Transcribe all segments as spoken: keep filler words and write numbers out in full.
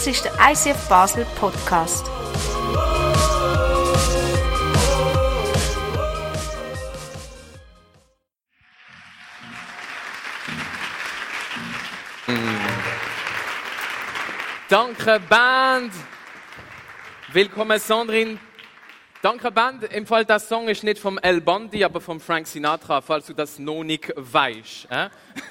Das ist der I C F Basel Podcast. Danke, Band. Willkommen, Sandrine. Danke, Band. Im Fall, der Song ist nicht vom El Bandi, aber vom Frank Sinatra, falls du das noch nicht weißt. Äh?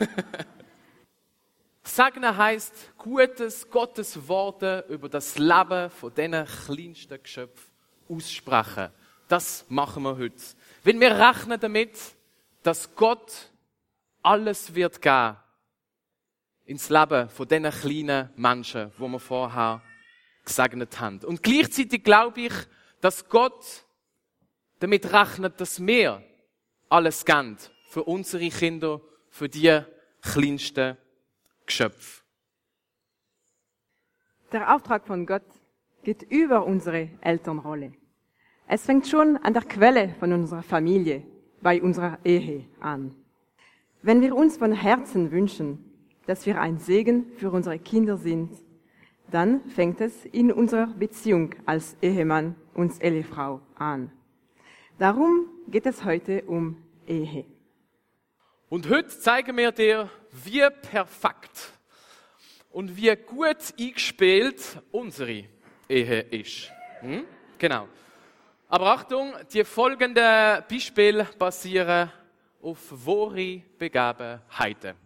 Segnen heisst, Gutes, Gottes Worte über das Leben von diesen kleinsten Geschöpfen aussprechen. Das machen wir heute. Weil wir rechnen damit, dass Gott alles wird geben ins Leben von diesen kleinen Menschen, die wir vorher gesegnet haben. Und gleichzeitig glaube ich, dass Gott damit rechnet, dass wir alles geben für unsere Kinder, für die kleinsten Geschöpfe. Der Auftrag von Gott geht über unsere Elternrolle. Es fängt schon an der Quelle von unserer Familie, bei unserer Ehe an. Wenn wir uns von Herzen wünschen, dass wir ein Segen für unsere Kinder sind, dann fängt es in unserer Beziehung als Ehemann und Ehefrau an. Darum geht es heute um Ehe. Und heute zeigen wir dir, wie perfekt und wie gut eingespielt unsere Ehe ist. Hm? Genau. Aber Achtung, die folgenden Beispiele basieren auf wahre Begebenheiten.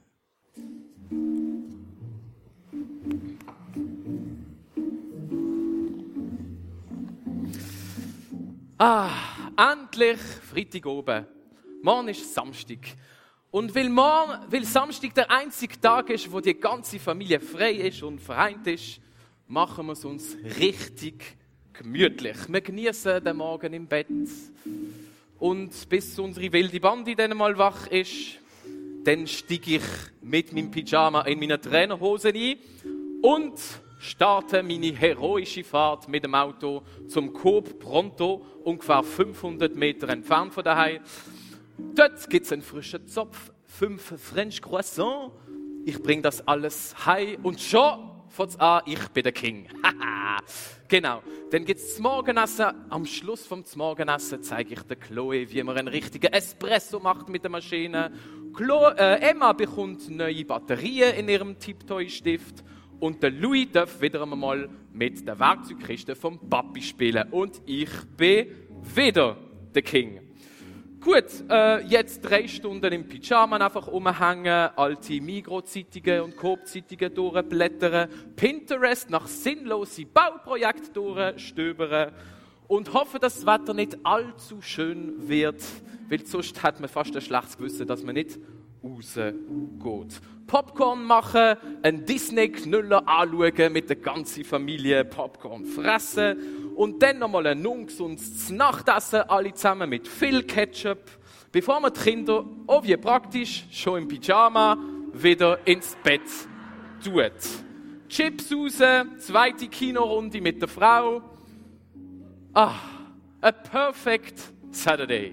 Ah, endlich Freitag oben. Morgen ist Samstag. Und weil, morgen, weil Samstag der einzige Tag ist, wo die ganze Familie frei ist und vereint ist, machen wir es uns richtig gemütlich. Wir genießen den Morgen im Bett. Und bis unsere wilde Bandi dann mal wach ist, dann steige ich mit meinem Pyjama in meine Trainerhose ein und starte meine heroische Fahrt mit dem Auto zum Coop Pronto, ungefähr fünfhundert Meter entfernt von daheim. Dort gibt es einen frischen Zopf, fünf French Croissants. Ich bringe das alles heim und schon fängt es an, ich bin der King. Genau. Dann gibt es das Morgenessen. Am Schluss vom Morgenessen zeige ich der Chloe, wie man einen richtigen Espresso macht mit der Maschine. Chloe, äh, Emma bekommt neue Batterien in ihrem Tiptoy-Stift. Und der Louis darf wieder einmal mit der Werkzeugkiste vom Papi spielen. Und ich bin wieder der King. Gut, äh, jetzt drei Stunden im Pyjama einfach rumhängen, alte Migros-Zeitungen und Coop-Zeitungen durchblättern, Pinterest nach sinnlosen Bauprojekten durchstöbern und hoffen, dass das Wetter nicht allzu schön wird, weil sonst hat man fast ein schlechtes Gewissen, dass man nicht rausgeht. Popcorn machen, einen Disney-Knüller anschauen, mit der ganzen Familie Popcorn fressen und dann nochmal ein ungesundes Nachtessen, alle zusammen mit viel Ketchup, bevor man die Kinder, oh wie praktisch, schon im Pyjama wieder ins Bett tut. Chips raus, zweite Kinorunde mit der Frau. Ah, a perfect Saturday.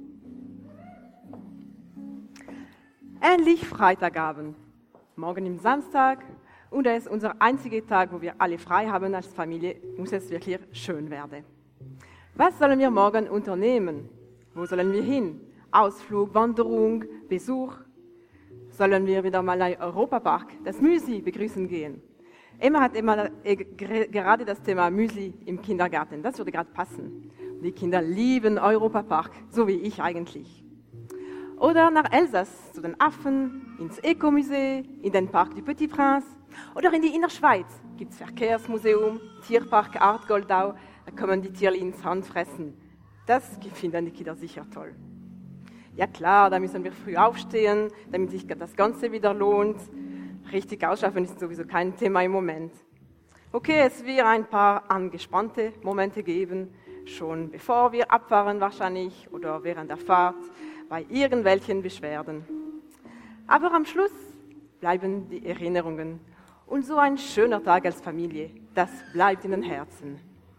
Endlich Freitagabend. Morgen im Samstag und es ist unser einziger Tag, wo wir alle frei haben als Familie, muss es wirklich schön werden. Was sollen wir morgen unternehmen? Wo sollen wir hin? Ausflug, Wanderung, Besuch? Sollen wir wieder mal in Europapark, das Müsli begrüßen gehen? Emma hat immer äh, gerade das Thema Müsli im Kindergarten, das würde gerade passen. Die Kinder lieben Europapark, so wie ich eigentlich. Oder nach Elsass, zu den Affen, ins Eco-Musée, in den Parc du Petit Prince. Oder in die Innerschweiz gibt es Verkehrsmuseum, Tierpark Art Goldau, da kommen die Tiere ins Hand fressen. Das finden die Kinder sicher toll. Ja klar, da müssen wir früh aufstehen, damit sich das Ganze wieder lohnt. Richtig ausschlafen ist sowieso kein Thema im Moment. Okay, es wird ein paar angespannte Momente geben, schon bevor wir abfahren wahrscheinlich oder während der Fahrt, bei irgendwelchen Beschwerden. Aber am Schluss bleiben die Erinnerungen. Und so ein schöner Tag als Familie, das bleibt in den Herzen.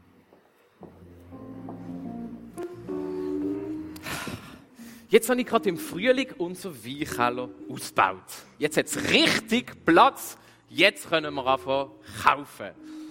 Jetzt habe ich gerade im Frühling unser Weinkeller ausgebaut. Jetzt hat es richtig Platz. Jetzt können wir anfangen kaufen.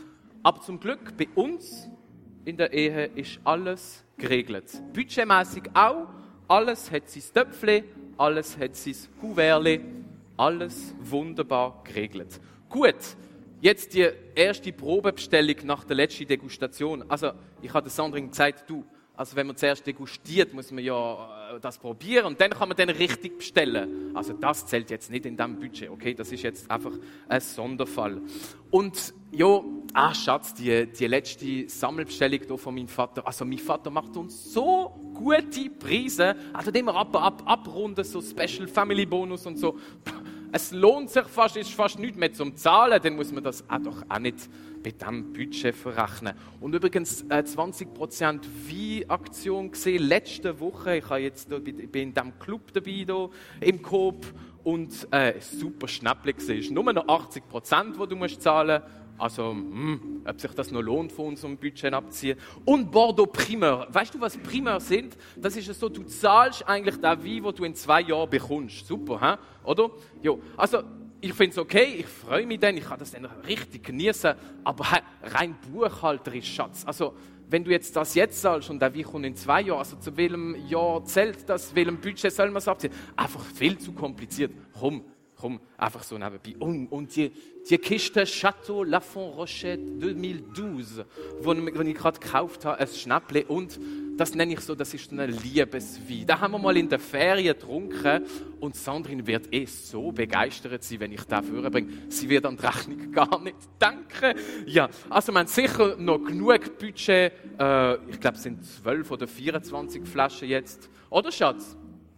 Aber zum Glück, bei uns in der Ehe ist alles geregelt. Budgetmäßig auch. Alles hat sein Töpfchen, alles hat sein Kuvertchen, alles wunderbar geregelt. Gut, jetzt die erste Probebestellung nach der letzten Degustation. Also, ich habe Sandrine gesagt, du, also wenn man zuerst degustiert, muss man ja äh, das probieren und dann kann man dann richtig bestellen. Also das zählt jetzt nicht in diesem Budget, okay? Das ist jetzt einfach ein Sonderfall. Und ja, ah Schatz, die, die letzte Sammelbestellung hier von meinem Vater, also mein Vater macht uns so gute Preise, also den wir ab, ab, abrunden, so Special Family Bonus und so. Es lohnt sich fast, ist fast nichts mehr zum Zahlen, dann muss man das auch doch auch nicht bei diesem Budget verrechnen. Und übrigens äh, zwanzig Prozent Wein-Aktion gesehen, letzte Woche, ich, habe jetzt, ich bin in diesem Club dabei, hier, im Coop, und äh, super Schnäppchen gesehen. Es ist nur noch achtzig Prozent, die du musst zahlen musst. Also, mh, ob sich das noch lohnt, von unserem Budget abziehen. Und Bordeaux Primeur. Weißt du, was Primeur sind? Das ist so, du zahlst eigentlich den Wein, den du in zwei Jahren bekommst. Super, hä? Oder? Jo. Also, ich finde es okay, ich freue mich dann, ich kann das dann richtig genießen, aber rein buchhalterisch, Schatz. Also, wenn du jetzt das jetzt zahlst und der Wein kommt in zwei Jahren, also zu welchem Jahr zählt das, welchem Budget soll man es abziehen? Einfach viel zu kompliziert. Komm. Komm, einfach so nebenbei. Und, und die, die Kiste Château Lafon Rochette zweitausendzwölf, die ich gerade gekauft habe, ein Schnäppchen. Und das nenne ich so, das ist so ein Liebeswein. Da haben wir mal in der Ferien getrunken und Sandrine wird eh so begeistert sein, wenn ich das vorbringe. Sie wird an die Rechnung gar nicht denken. Ja, also wir haben sicher noch genug Budget. Äh, ich glaube, es sind zwölf oder vierundzwanzig Flaschen jetzt. Oder, Schatz?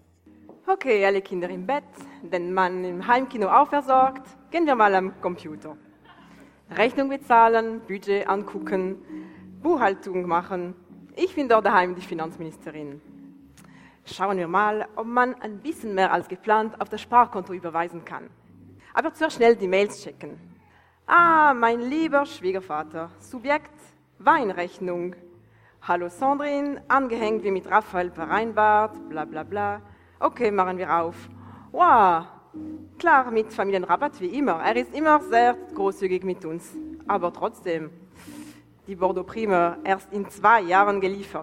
Okay, alle Kinder im Bett, den Mann im Heimkino auch versorgt, gehen wir mal am Computer. Rechnung bezahlen, Budget angucken, Buchhaltung machen. Ich bin dort daheim die Finanzministerin. Schauen wir mal, ob man ein bisschen mehr als geplant auf das Sparkonto überweisen kann. Aber zuerst schnell die Mails checken. Ah, mein lieber Schwiegervater, Subjekt, Weinrechnung. Hallo Sandrine, angehängt wie mit Raphael vereinbart, bla bla bla. Okay, machen wir auf. Wow, klar, mit Familienrabatt wie immer. Er ist immer sehr großzügig mit uns. Aber trotzdem, die Bordeaux Primeur erst in zwei Jahren geliefert.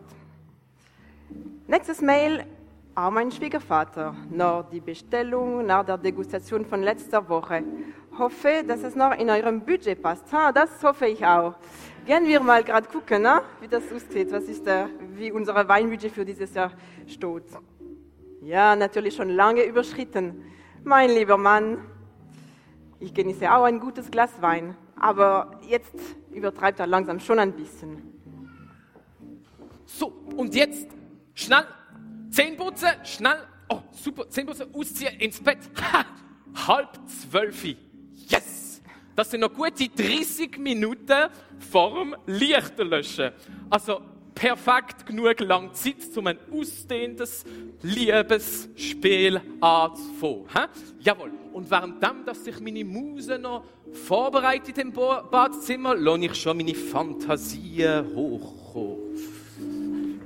Nächstes Mail, auch mein Schwiegervater. Noch die Bestellung nach der Degustation von letzter Woche. Hoffe, dass es noch in eurem Budget passt. Ha, das hoffe ich auch. Gehen wir mal gerade gucken, na, wie das aussieht. Was ist der, wie unser Weinbudget für dieses Jahr steht. Ja, natürlich schon lange überschritten. Mein lieber Mann, ich genieße auch ein gutes Glas Wein, aber jetzt übertreibt er langsam schon ein bisschen. So, und jetzt schnell Zähneputzen, schnell, oh super, Zähneputzen, ausziehen, ins Bett. Ha, halb zwölf. Yes! Das sind noch gute dreißig Minuten vorm Lichterlöschen. Also, perfekt genug lang Zeit, um ein ausdehntes Liebesspiel anzufangen. Jawohl. Und währenddem, dass sich meine Muse noch vorbereitet im Badezimmer, lasse ich schon meine Fantasien hochkommen.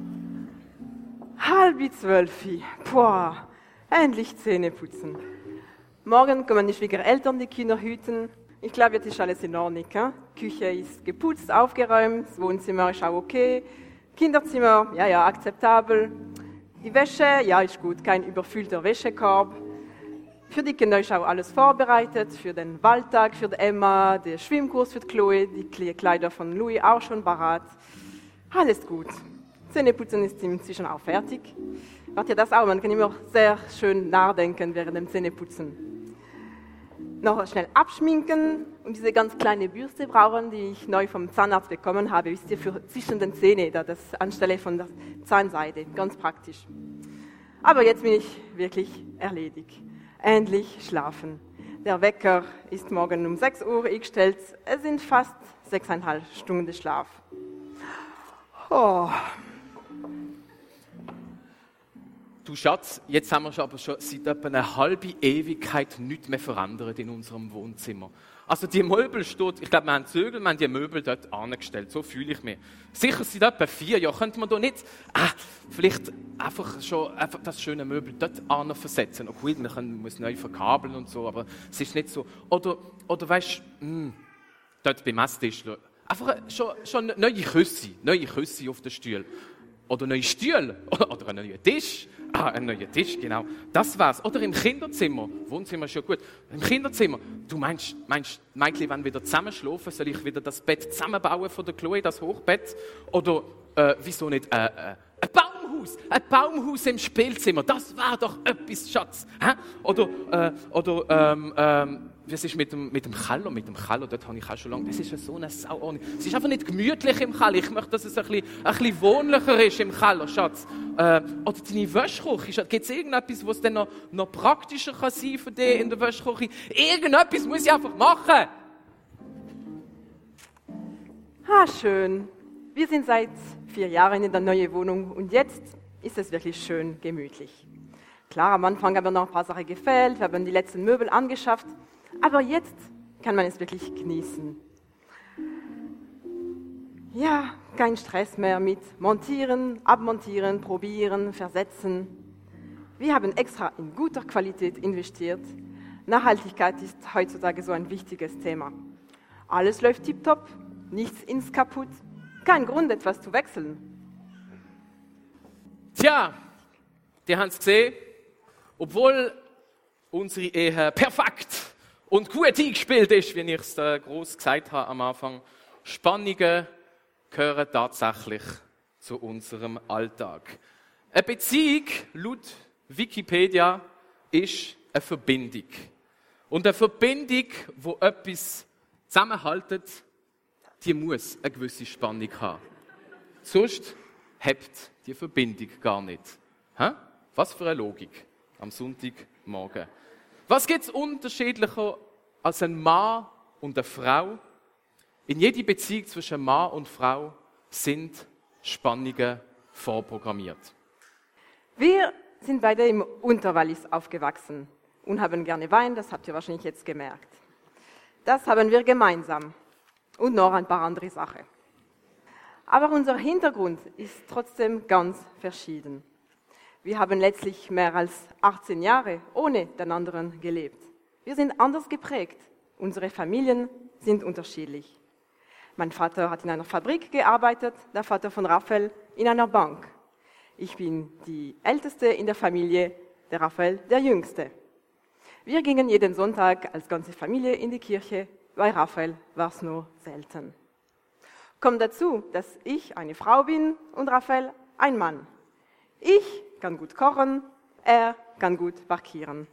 Halb zwölf. Boah, endlich Zähne putzen. Morgen kommen die Schwiegereltern die Kinder hüten. Ich glaube, jetzt ist alles in Ordnung. Hein? Die Küche ist geputzt, aufgeräumt, das Wohnzimmer ist auch okay. Kinderzimmer, ja, ja, akzeptabel. Die Wäsche, ja, ist gut, kein überfüllter Wäschekorb. Für die Kinder ist auch alles vorbereitet, für den Waldtag, für die Emma, den Schwimmkurs für die Chloe, die Kleider von Louis auch schon parat. Alles gut. Zähneputzen ist inzwischen auch fertig. Macht ihr das auch? Man kann immer sehr schön nachdenken während dem Zähneputzen. Noch schnell abschminken und diese ganz kleine Bürste brauchen, die ich neu vom Zahnarzt bekommen habe, wisst ihr, für zwischen den Zähnen, das anstelle von der Zahnseide, ganz praktisch. Aber jetzt bin ich wirklich erledigt. Endlich schlafen. Der Wecker ist morgen um sechs Uhr eingestellt. Es sind fast sechseinhalb Stunden Schlaf. Oh. Du Schatz, jetzt haben wir aber schon seit etwa einer halben Ewigkeit nichts mehr verändert in unserem Wohnzimmer. Also die Möbel steht, ich glaube, wir haben Zögel, wir haben die Möbel dort angestellt, so fühle ich mich. Sicher seit etwa vier Jahren, könnte man da nicht, ah, vielleicht einfach schon einfach das schöne Möbel dort an versetzen. Auch gut, man kann, muss neu verkabeln und so, aber es ist nicht so. Oder, oder weißt du, dort beim Esstisch, einfach schon, schon neue Küsse, neue Küsse auf den Stühlen. Oder neue Stühle. Oder, oder einen neuen Tisch. Ah, einen neuen Tisch, genau. Das war's. Oder im Kinderzimmer. Wohnzimmer ist schon gut. Im Kinderzimmer. Du meinst, meinst Mädchen, wenn wieder zusammenschlafen, soll ich wieder das Bett zusammenbauen von der Chloe, das Hochbett? Oder, äh, wieso nicht, äh, äh, ein Baumhaus. Ein Baumhaus im Spielzimmer. Das war doch etwas, Schatz. Hä? Oder, äh, oder, ähm, ähm, was ist mit dem, mit dem Keller? Mit dem Keller, dort habe ich auch schon lange. Es ist ja so eine Sauordnung. Es ist einfach nicht gemütlich im Keller. Ich möchte, dass es ein bisschen, ein bisschen wohnlicher ist im Keller, Schatz. Äh, oder deine Wäschküche. Gibt es irgendetwas, was dann noch, noch praktischer kann sein für dich in der Wäschküche? Irgendetwas muss ich einfach machen. Ah, schön. Wir sind seit vier Jahren in der neuen Wohnung und jetzt ist es wirklich schön gemütlich. Klar, am Anfang haben wir noch ein paar Sachen gefällt, wir haben die letzten Möbel angeschafft, aber jetzt kann man es wirklich genießen. Ja, kein Stress mehr mit Montieren, Abmontieren, Probieren, Versetzen. Wir haben extra in guter Qualität investiert. Nachhaltigkeit ist heutzutage so ein wichtiges Thema. Alles läuft tiptop, nichts ins kaputt, kein Grund, etwas zu wechseln. Tja, die haben es gesehen, obwohl unsere Ehe perfekt und gut eingespielt ist, wie ich es äh, gross gesagt habe am Anfang. Spannungen gehören tatsächlich zu unserem Alltag. Eine Beziehung, laut Wikipedia, ist eine Verbindung. Und eine Verbindung, die etwas zusammenhaltet, die muss eine gewisse Spannung haben. Sonst hebt die Verbindung gar nicht. Hä? Was für eine Logik am Sonntagmorgen. Was gibt es unterschiedlicher als ein Mann und eine Frau? In jeder Beziehung zwischen Mann und Frau sind Spannungen vorprogrammiert. Wir sind beide im Unterwallis aufgewachsen und haben gerne Wein, das habt ihr wahrscheinlich jetzt gemerkt. Das haben wir gemeinsam und noch ein paar andere Sachen. Aber unser Hintergrund ist trotzdem ganz verschieden. Wir haben letztlich mehr als achtzehn Jahre ohne den anderen gelebt. Wir sind anders geprägt. Unsere Familien sind unterschiedlich. Mein Vater hat in einer Fabrik gearbeitet, der Vater von Raphael in einer Bank. Ich bin die Älteste in der Familie, der Raphael der Jüngste. Wir gingen jeden Sonntag als ganze Familie in die Kirche, bei Raphael war es nur selten. Kommt dazu, dass ich eine Frau bin und Raphael ein Mann. Ich kann gut kochen, er kann gut parkieren.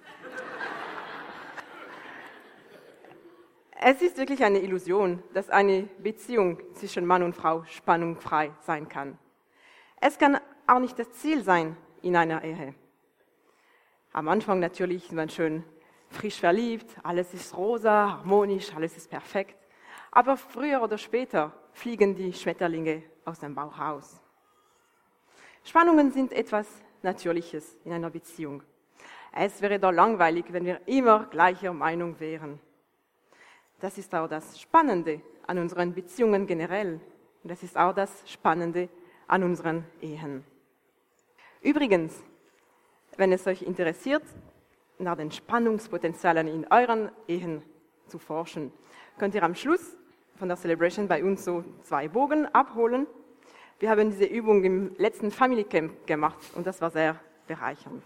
Es ist wirklich eine Illusion, dass eine Beziehung zwischen Mann und Frau spannungsfrei sein kann. Es kann auch nicht das Ziel sein in einer Ehe. Am Anfang natürlich ist man schön frisch verliebt, alles ist rosa, harmonisch, alles ist perfekt. Aber früher oder später fliegen die Schmetterlinge aus dem Bauch raus. Spannungen sind etwas Natürliches in einer Beziehung. Es wäre doch langweilig, wenn wir immer gleicher Meinung wären. Das ist auch das Spannende an unseren Beziehungen generell. Und das ist auch das Spannende an unseren Ehen. Übrigens, wenn es euch interessiert, nach den Spannungspotenzialen in euren Ehen zu forschen, könnt ihr am Schluss von der Celebration bei uns so zwei Bogen abholen. Wir haben diese Übung im letzten Family Camp gemacht und das war sehr bereichernd.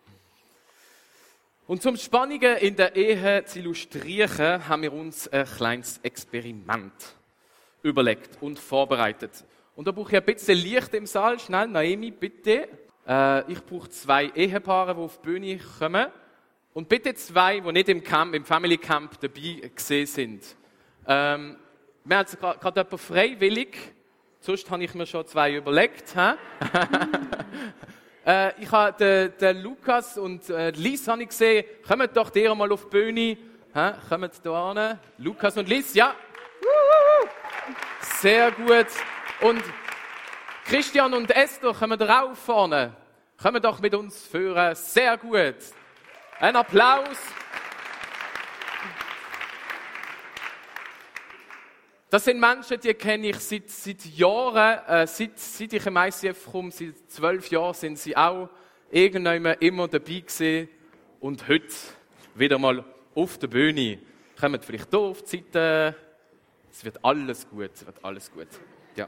Und zum Spannungen in der Ehe zu illustrieren, haben wir uns ein kleines Experiment überlegt und vorbereitet. Und da brauche ich ein bisschen Licht im Saal. Schnell, Naomi, bitte. Äh, ich brauche zwei Ehepaare, die auf die Bühne kommen. Und bitte zwei, die nicht im Camp, im Family Camp dabei gesehen sind. Ähm, wir haben gerade jemanden freiwillig. Sonst habe ich mir schon zwei überlegt. äh, ich habe den, den Lukas und äh, Liz habe ich gesehen. Kommt doch dir mal auf die Bühne. Hä? Kommt da hin. Lukas und Liz, ja. Sehr gut. Und Christian und Esther, kommen drauf vorne. Kommen doch mit uns führen. Sehr gut. Ein Applaus. Das sind Menschen, die kenne ich seit, seit Jahren, äh, seit, seit ich im I C F komme, seit zwölf Jahren sind sie auch irgendwann immer dabei gewesen und heute wieder mal auf der Bühne. Kommt vielleicht hier auf die Seite, Es wird alles gut, es wird alles gut. Ja.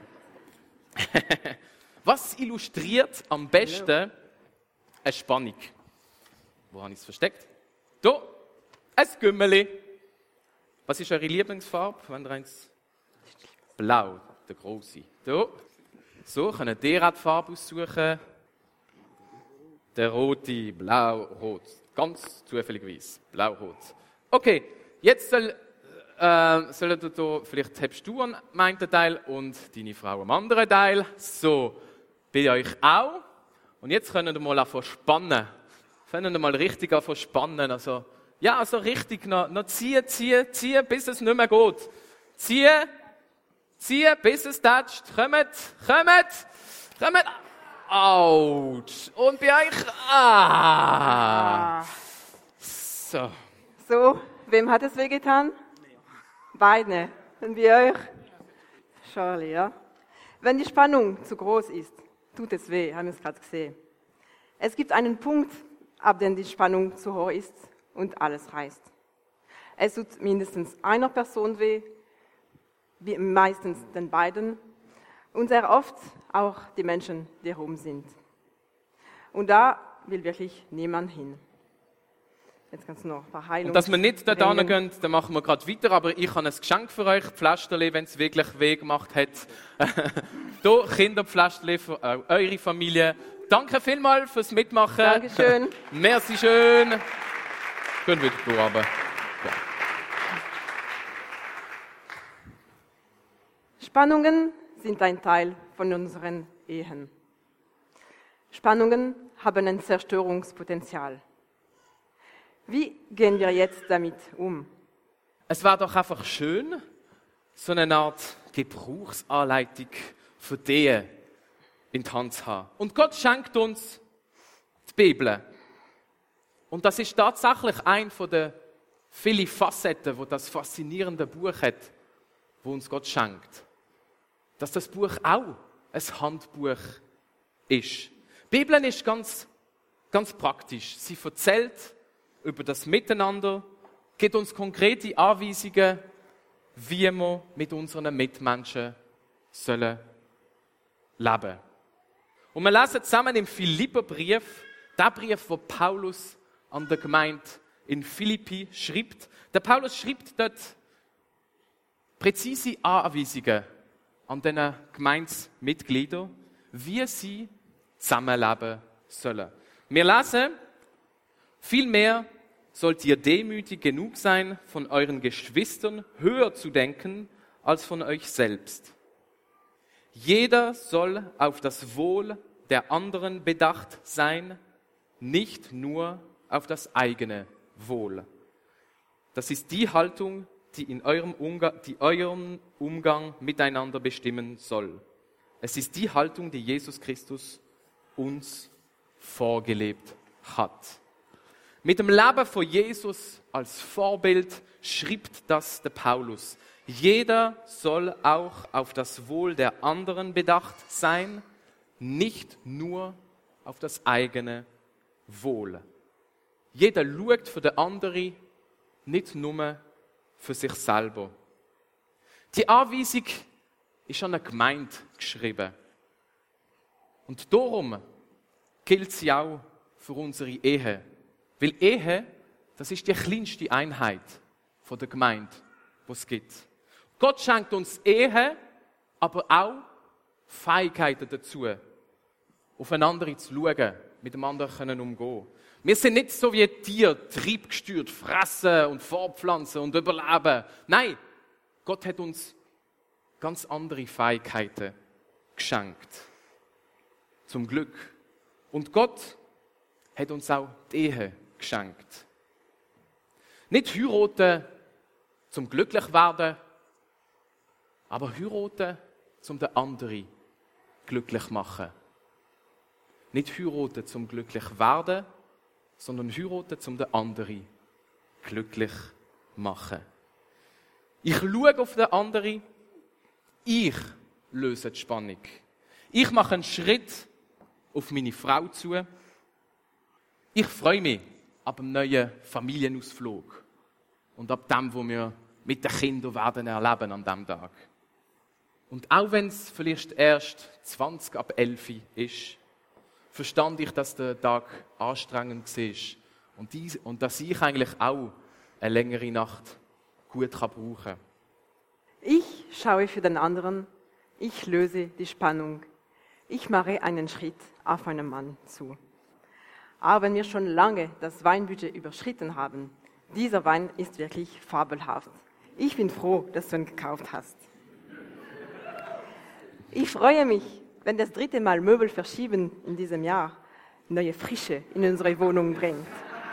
Was illustriert am besten eine Spannung? Wo habe ich es versteckt? Da, ein Gümmeli. Was ist eure Lieblingsfarbe? Wenn ihr eins... Blau, der große. Da. So, könnt ihr auch die Farbe aussuchen. Der rote, blau, rot. Ganz zufälligerweise. Blau, rot. Okay, jetzt soll, äh, sollen du da, vielleicht hast du einen einen Teil und deine Frau am anderen Teil. So, bei euch auch. Und jetzt können wir mal anfangen spannen. Können wir mal richtig anfangen spannen. Also, ja, also richtig noch, noch ziehen, ziehen, ziehen, bis es nicht mehr geht. Ziehen, ziehen, bis es tätscht. Kommt, kommt, kommt. Autsch. Und bei euch, ah. So. So, wem hat es wehgetan? Beide. Und bei euch? Charlie, ja. Wenn die Spannung zu groß ist, tut es weh, haben wir es gerade gesehen. Es gibt einen Punkt, ab dem die Spannung zu hoch ist und alles reißt. Es tut mindestens einer Person weh, meistens den beiden und sehr oft auch die Menschen, die herum sind. Und da will wirklich niemand hin. Jetzt kannst du noch ein paar Heilungs- Und dass wir nicht da bringen. gehen, dann machen wir gerade weiter, aber ich habe ein Geschenk für euch, Pflasterli, wenn es wirklich weh gemacht hat. Hier, Kinderpflasterli für eure Familie. Danke vielmals fürs Mitmachen. Dankeschön. Merci schön. Können wir wieder runter. Ja. Spannungen sind ein Teil von unseren Ehen. Spannungen haben ein Zerstörungspotenzial. Wie gehen wir jetzt damit um? Es wäre doch einfach schön, so eine Art Gebrauchsanleitung für die in die Hand zu haben. Und Gott schenkt uns die Bibel. Und das ist tatsächlich ein von den vielen Facetten, wo das faszinierende Buch hat, wo uns Gott schenkt. Dass das Buch auch ein Handbuch ist. Die Bibel ist ganz, ganz praktisch. Sie erzählt über das Miteinander, gibt uns konkrete Anweisungen, wie wir mit unseren Mitmenschen sollen leben. Und wir lesen zusammen im Philipperbrief, den Brief, den Paulus an der Gemeinde in Philippi schreibt. Der Paulus schreibt dort präzise Anweisungen an den Gemeindemitgliedern, wie sie zusammenleben sollen. Wir lesen, vielmehr sollt ihr demütig genug sein, von euren Geschwistern höher zu denken als von euch selbst. Jeder soll auf das Wohl der anderen bedacht sein, nicht nur auf das eigene Wohl. Das ist die Haltung, die, in eurem Umgang, die euren Umgang miteinander bestimmen soll. Es ist die Haltung, die Jesus Christus uns vorgelebt hat. Mit dem Leben von Jesus als Vorbild schreibt das der Paulus. Jeder soll auch auf das Wohl der anderen bedacht sein, nicht nur auf das eigene Wohl. Jeder schaut für den anderen, nicht nur für sich selber. Die Anweisung ist an eine Gemeinde geschrieben. Und darum gilt sie auch für unsere Ehe. Weil Ehe, das ist die kleinste Einheit von der Gemeinde, die es gibt. Gott schenkt uns Ehe, aber auch Fähigkeiten dazu, aufeinander zu schauen, mit dem anderen können umgehen. Wir sind nicht so wie Tiere, triebgesteuert, fressen und fortpflanzen und überleben. Nein, Gott hat uns ganz andere Fähigkeiten geschenkt. Zum Glück. Und Gott hat uns auch die Ehe geschenkt. Nicht heiraten zum glücklich werden, aber heiraten zum den anderen glücklich machen. Nicht heiraten zum glücklich werden, sondern heiraten zum den anderen glücklich machen. Ich schaue auf den anderen, ich löse die Spannung. Ich mache einen Schritt auf meine Frau zu. Ich freue mich ab dem neuen Familienausflug und ab dem, wo wir mit den Kindern werden erleben an diesem Tag. Und auch wenn es vielleicht erst zwanzig ab elf ist, verstand ich, dass der Tag anstrengend war und, dies, und dass ich eigentlich auch eine längere Nacht gut brauchen kann. Ich schaue für den anderen, ich löse die Spannung. Ich mache einen Schritt auf einen Mann zu. Aber wenn wir schon lange das Weinbudget überschritten haben, dieser Wein ist wirklich fabelhaft. Ich bin froh, dass du ihn gekauft hast. Ich freue mich, wenn das dritte Mal Möbel verschieben in diesem Jahr neue Frische in unsere Wohnung bringt.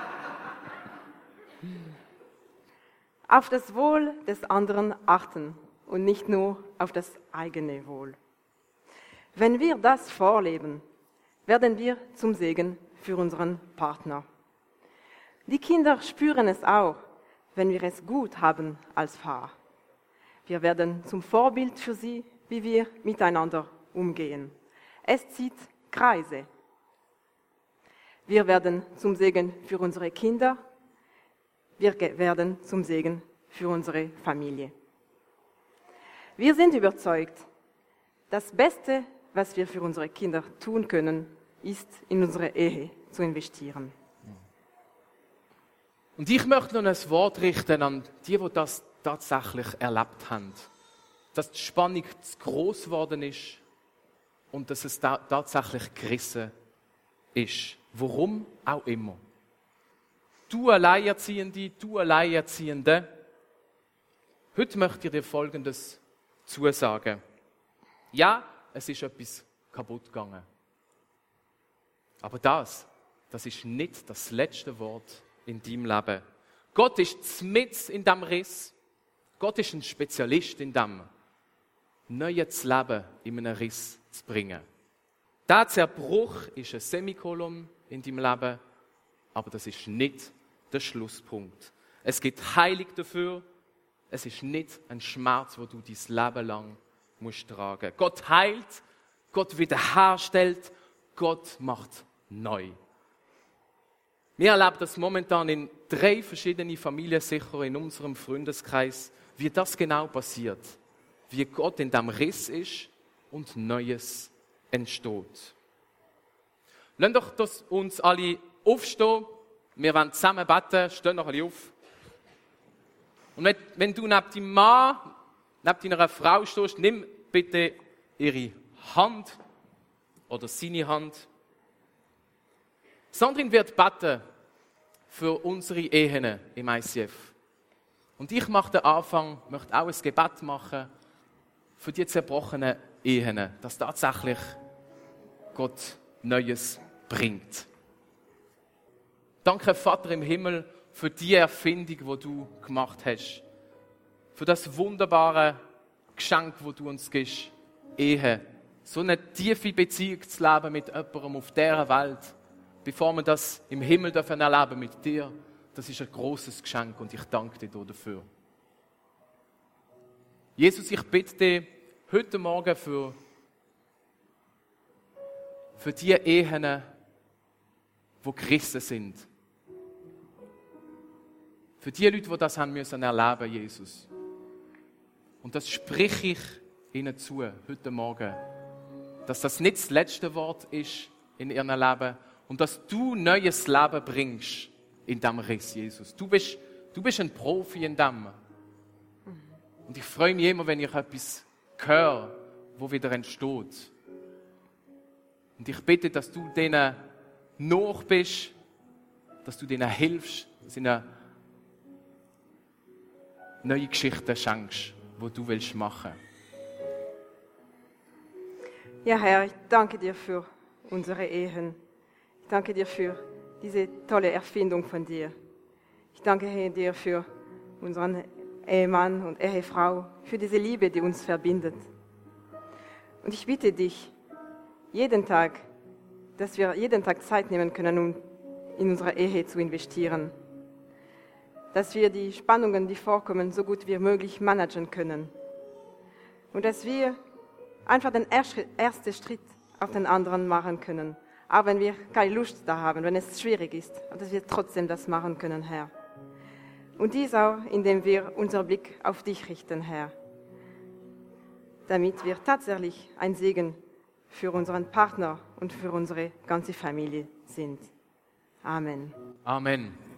Auf das Wohl des anderen achten und nicht nur auf das eigene Wohl. Wenn wir das vorleben, werden wir zum Segen für unseren Partner. Die Kinder spüren es auch, wenn wir es gut haben als Paar. Wir werden zum Vorbild für sie, wie wir miteinander umgehen. Es zieht Kreise. Wir werden zum Segen für unsere Kinder. Wir werden zum Segen für unsere Familie. Wir sind überzeugt, das Beste, was wir für unsere Kinder tun können, ist, in unsere Ehe zu investieren. Und ich möchte noch ein Wort richten an die, die das tatsächlich erlebt haben. Dass die Spannung zu gross geworden ist und dass es da tatsächlich gerissen ist. Warum auch immer. Du Alleinerziehende, du Alleinerziehende, heute möchte ich dir Folgendes zusagen. Ja, es ist etwas kaputt gegangen. Aber das, das ist nicht das letzte Wort in deinem Leben. Gott ist mitten in diesem Riss. Gott ist ein Spezialist in dem, neues Leben in einem Riss zu bringen. Der Zerbruch ist ein Semikolon in deinem Leben, aber das ist nicht der Schlusspunkt. Es gibt Heilung dafür. Es ist nicht ein Schmerz, wo du dein Leben lang musst tragen. Gott heilt, Gott wiederherstellt, Gott macht neu. Wir erleben das momentan in drei verschiedenen Familien, sicher in unserem Freundeskreis, wie das genau passiert. Wie Gott in diesem Riss ist und Neues entsteht. Lasst doch das uns alle aufstehen. Wir wollen zusammen beten. Stehen noch alle auf. Und wenn, wenn du neben deinem Mann, neben deiner Frau stehst, nimm bitte ihre Hand oder seine Hand. Sandrine wird beten für unsere Ehen im I C F. Und ich mache den Anfang, möchte auch ein Gebet machen für die zerbrochenen Ehen, dass tatsächlich Gott Neues bringt. Danke, Vater im Himmel, für die Erfindung, die du gemacht hast. Für das wunderbare Geschenk, das du uns gibst. Ehe. So eine tiefe Beziehung zu leben mit jemandem auf dieser Welt, bevor wir das im Himmel dürfen erleben mit dir. Das ist ein grosses Geschenk und ich danke dir dafür. Jesus, ich bitte dich heute Morgen für, für die Ehen, die gerissen sind. Für die Leute, die das haben müssen erleben, Jesus. Und das spreche ich ihnen zu, heute Morgen. Dass das nicht das letzte Wort ist in ihrem Leben und dass du neues Leben bringst in diesem Riss, Jesus. Du bist, du bist ein Profi in dem. Und ich freue mich immer, wenn ich etwas höre, wo wieder entsteht. Und ich bitte, dass du denen noch bist, dass du denen hilfst, dass ihnen neue Geschichten schenkst, die du willst machen. Ja, Herr, ich danke dir für unsere Ehen. Ich danke dir für diese tolle Erfindung von dir. Ich danke Herr, dir für unseren Ehemann und Ehefrau, für diese Liebe, die uns verbindet. Und ich bitte dich, jeden Tag, dass wir jeden Tag Zeit nehmen können, um in unsere Ehe zu investieren. Dass wir die Spannungen, die vorkommen, so gut wie möglich managen können. Und dass wir einfach den ersten Schritt auf den anderen machen können. Auch wenn wir keine Lust da haben, wenn es schwierig ist. Und dass wir trotzdem das machen können, Herr. Und dies auch, indem wir unseren Blick auf dich richten, Herr, damit wir tatsächlich ein Segen für unseren Partner und für unsere ganze Familie sind. Amen. Amen.